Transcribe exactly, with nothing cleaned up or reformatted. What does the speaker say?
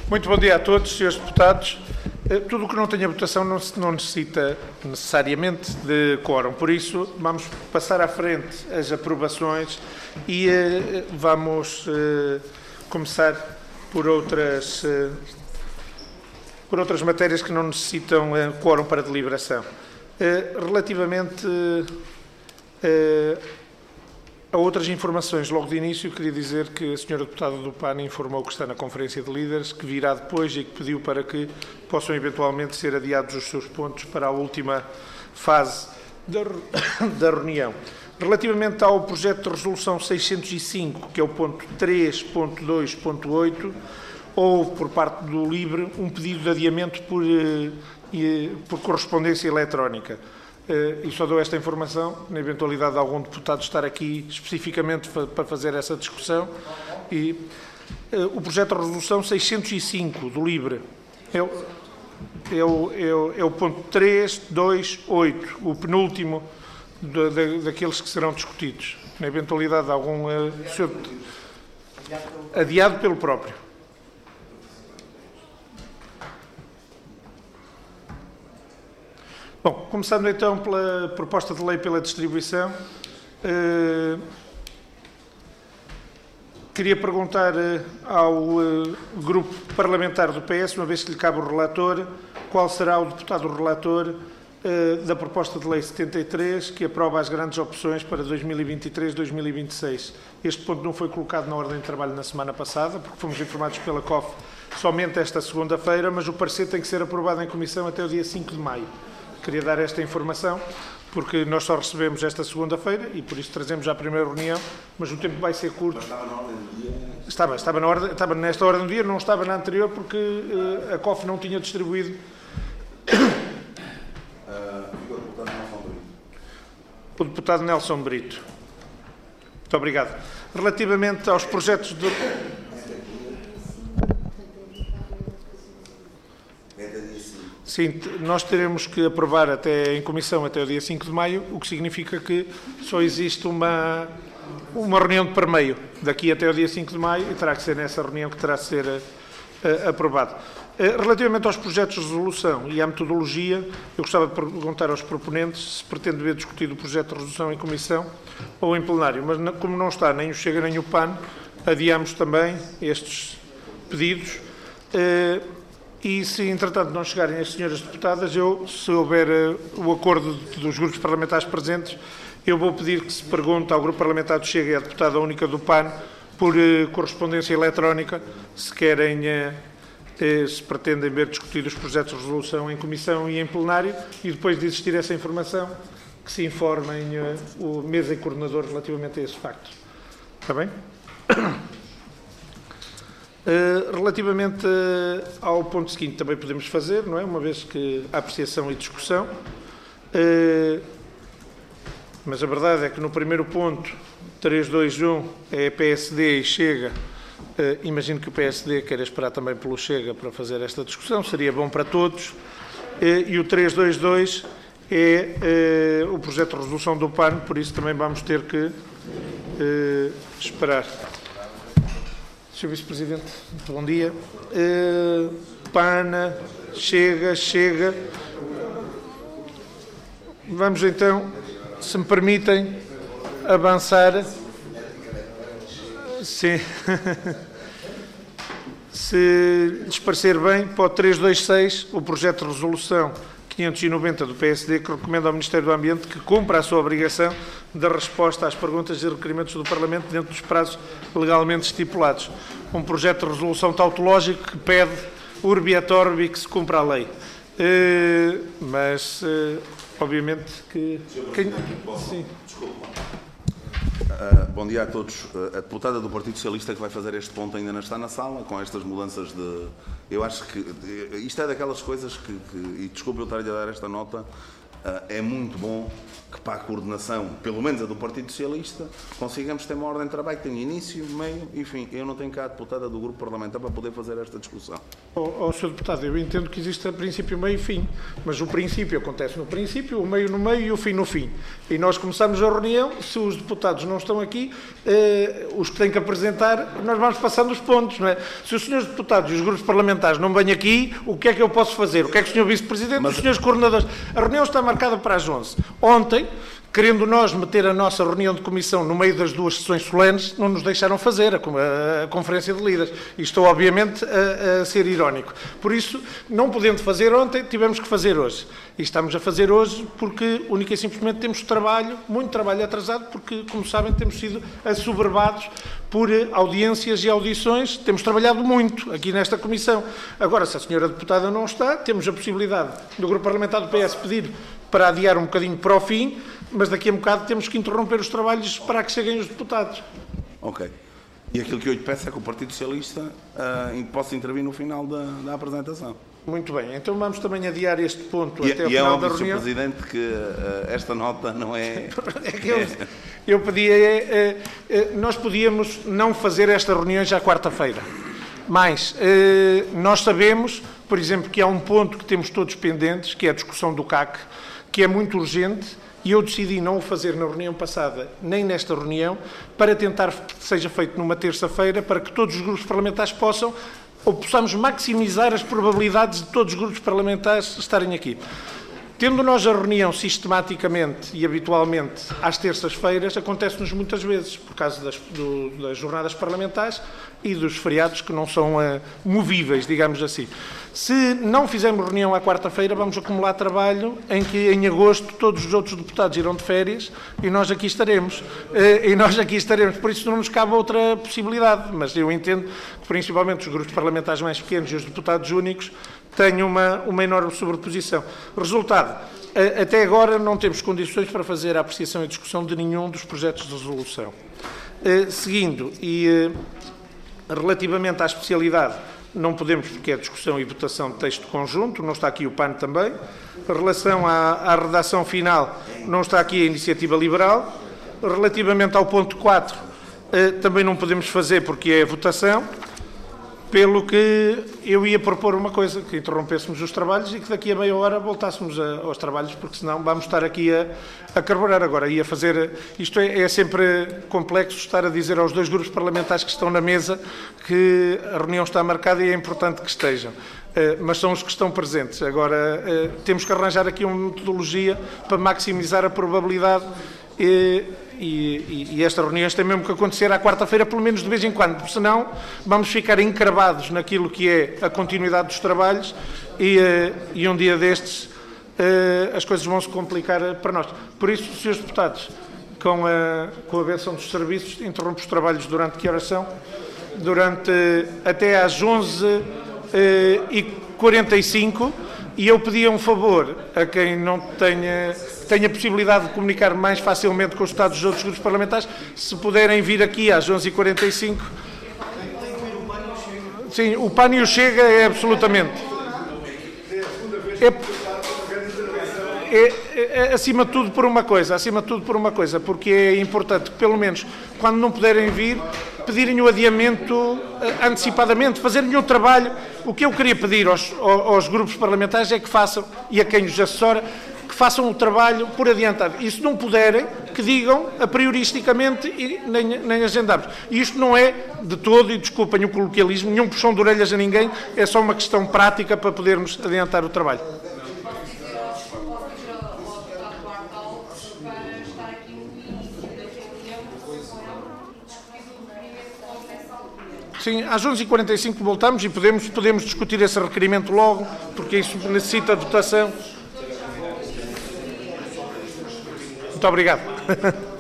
Muito bom dia a todos, senhores deputados. Tudo o que não tenha votação não, não necessita necessariamente de quórum, por isso vamos passar à frente as aprovações e eh, vamos eh, começar por outras, eh, por outras matérias que não necessitam eh, quórum para deliberação. Eh, relativamente eh, a outras informações, logo de início, queria dizer que a senhora deputada do P A N informou que está na Conferência de Líderes, que virá depois e que pediu para que possam eventualmente ser adiados os seus pontos para a última fase da, da reunião. Relativamente ao projeto de resolução seiscentos e cinco, que é o ponto três ponto dois ponto oito, houve por parte do LIVRE um pedido de adiamento por, eh, por correspondência eletrónica. E só dou esta informação, na eventualidade de algum deputado estar aqui especificamente para fazer essa discussão. E o projeto de resolução seiscentos e cinco do LIVRE é o, é o, é o, é o ponto três dois oito, o penúltimo da, da, daqueles que serão discutidos. Na eventualidade de algum uh, senhor, adiado pelo próprio. Bom, começando então pela proposta de lei pela distribuição, eh, queria perguntar eh, ao eh, grupo parlamentar do P S, uma vez que lhe cabe o relator, qual será o deputado relator eh, da proposta de lei setenta e três, que aprova as grandes opções para dois mil e vinte e três a dois mil e vinte e seis. Este ponto não foi colocado na ordem de trabalho na semana passada, porque fomos informados pela C O F somente esta segunda-feira, mas o parecer tem que ser aprovado em comissão até o dia cinco de maio. Queria dar esta informação, porque nós só recebemos esta segunda-feira e por isso trazemos já a primeira reunião, mas o tempo vai ser curto. Mas estava na ordem do dia? Estava, estava, na ordem, estava nesta ordem do dia, não estava na anterior, porque uh, a C O F não tinha distribuído. Uh, o deputado Nelson Brito. Muito obrigado. Relativamente aos projetos de... Sim, nós teremos que aprovar até, em comissão até o dia cinco de maio, o que significa que só existe uma, uma reunião de permeio daqui até o dia cinco de maio e terá que ser nessa reunião que terá de ser uh, aprovado. Uh, relativamente aos projetos de resolução e à metodologia, eu gostava de perguntar aos proponentes se pretende ver discutido o projeto de resolução em comissão ou em plenário, mas não, como não está nem o Chega nem o P A N, adiamos também estes pedidos. Uh, E, se, entretanto, não chegarem as senhoras deputadas, eu, se houver uh, o acordo dos grupos parlamentares presentes, eu vou pedir que se pergunte ao grupo parlamentar do Chega e à deputada única do P A N por uh, correspondência eletrónica, se querem, uh, uh, se pretendem ver discutidos os projetos de resolução em comissão e em plenário, e depois de existir essa informação, que se informem uh, o mesa e coordenador relativamente a esse facto. Está bem? Uh, relativamente uh, ao ponto seguinte, também podemos fazer, não é? Uma vez que há apreciação e discussão. Uh, mas a verdade é que no primeiro ponto, três dois um, é P S D e Chega. Uh, imagino que o P S D queira esperar também pelo Chega para fazer esta discussão, seria bom para todos. Uh, e o três dois dois é uh, o projeto de resolução do P A N, por isso também vamos ter que uh, esperar. senhor Vice-Presidente, bom dia. Uh, P A N, Chega, Chega. Vamos então, se me permitem, avançar. Sim. Se lhes parecer bem, para o três dois seis, o projeto de resolução quinhentos e noventa do P S D, que recomenda ao Ministério do Ambiente que cumpra a sua obrigação da resposta às perguntas e requerimentos do Parlamento dentro dos prazos legalmente estipulados. Um projeto de resolução tautológico que pede urbi et orbi que se cumpra a lei. Uh, mas, uh, obviamente, que... Quem... Sim. Uh, bom dia a todos. Uh, a deputada do Partido Socialista que vai fazer este ponto ainda não está na sala, com estas mudanças de... Eu acho que isto é daquelas coisas que, que e desculpe eu estar-lhe a dar esta nota, é muito bom que para a coordenação, pelo menos a do Partido Socialista, consigamos ter uma ordem de trabalho que tenha início, meio e fim. Eu não tenho cá a deputada do grupo parlamentar para poder fazer esta discussão. Oh, oh, senhor Deputado, eu entendo que existe a princípio, meio e fim, mas o princípio acontece no princípio, o meio no meio e o fim no fim. E nós começamos a reunião, se os deputados não estão aqui, eh, os que têm que apresentar, nós vamos passando os pontos, não é? Se os senhores deputados e os grupos parlamentares não vêm aqui, o que é que eu posso fazer? O que é que o senhor Vice-Presidente e os senhores coordenadores... A reunião está marcada para as onze. Ontem, querendo nós meter a nossa reunião de comissão no meio das duas sessões solenes, não nos deixaram fazer a, a, a conferência de líderes. E estou, obviamente, a, a ser irónico. Por isso, não podendo fazer ontem, tivemos que fazer hoje. E estamos a fazer hoje porque, única e simplesmente, temos trabalho, muito trabalho atrasado, porque, como sabem, temos sido assoberbados por audiências e audições. Temos trabalhado muito aqui nesta comissão. Agora, se a senhora deputada não está, temos a possibilidade do grupo parlamentar do P S pedir para adiar um bocadinho para o fim, mas daqui a um bocado temos que interromper os trabalhos para que cheguem os deputados. Ok. E aquilo que eu lhe peço é que o Partido Socialista uh, possa intervir no final da, da apresentação. Muito bem. Então vamos também adiar este ponto e, até ao e final é da reunião. senhor Presidente, que uh, esta nota não é... é que eu, eu pedia... É, é, nós podíamos não fazer esta reunião já quarta-feira. Mas é, nós sabemos, por exemplo, que há um ponto que temos todos pendentes, que é a discussão do C A C, que é muito urgente, e eu decidi não o fazer na reunião passada, nem nesta reunião, para tentar que seja feito numa terça-feira, para que todos os grupos parlamentares possam, ou possamos maximizar as probabilidades de todos os grupos parlamentares estarem aqui. Tendo nós a reunião sistematicamente e habitualmente às terças-feiras, acontece-nos muitas vezes, por causa das, do, das jornadas parlamentares e dos feriados que não são uh, movíveis, digamos assim. Se não fizermos reunião à quarta-feira, vamos acumular trabalho em que em agosto todos os outros deputados irão de férias e nós aqui estaremos. Uh, e nós aqui estaremos, por isso não nos cabe outra possibilidade. Mas eu entendo que principalmente os grupos parlamentares mais pequenos e os deputados únicos têm uma, uma enorme sobreposição. Resultado, até agora não temos condições para fazer a apreciação e discussão de nenhum dos projetos de resolução. Seguindo, e relativamente à especialidade, não podemos porque é discussão e votação de texto conjunto, não está aqui o P A N também. Em relação à, à redação final, não está aqui a Iniciativa Liberal. Relativamente ao ponto quatro, também não podemos fazer porque é votação. Pelo que eu ia propor uma coisa, que interrompêssemos os trabalhos e que daqui a meia hora voltássemos a, aos trabalhos, porque senão vamos estar aqui a, a carburar. Agora, ia fazer... Isto é, é sempre complexo estar a dizer aos dois grupos parlamentares que estão na mesa que a reunião está marcada e é importante que estejam. Uh, mas são os que estão presentes. Agora, uh, temos que arranjar aqui uma metodologia para maximizar a probabilidade e... E, e, e estas reuniões têm mesmo que acontecer à quarta-feira, pelo menos de vez em quando, senão vamos ficar encravados naquilo que é a continuidade dos trabalhos e, uh, e um dia destes uh, as coisas vão se complicar para nós. Por isso, senhores deputados, com a, com a benção dos serviços, interrompo os trabalhos durante que horas são? Durante uh, até às onze e quarenta e cinco e eu pedia um favor a quem não tenha... tenha possibilidade de comunicar mais facilmente com os deputados dos outros grupos parlamentares, se puderem vir aqui às onze e quarenta e cinco. Sim, o P A N e o Chega é absolutamente. É, é, é, acima de tudo por uma coisa, acima de tudo por uma coisa, porque é importante que, pelo menos, quando não puderem vir, pedirem o adiamento antecipadamente, fazerem o trabalho. O que eu queria pedir aos, aos grupos parlamentares é que façam, e a quem os assessora, que façam o trabalho por adiantado. E se não puderem, que digam a prioristicamente e nem, nem agendamos. E isto não é de todo, e desculpem o coloquialismo, nenhum puxão de orelhas a ninguém, é só uma questão prática para podermos adiantar o trabalho. Sim, às onze e quarenta e cinco voltamos e podemos, podemos discutir esse requerimento logo, porque isso necessita de votação. Muito obrigado.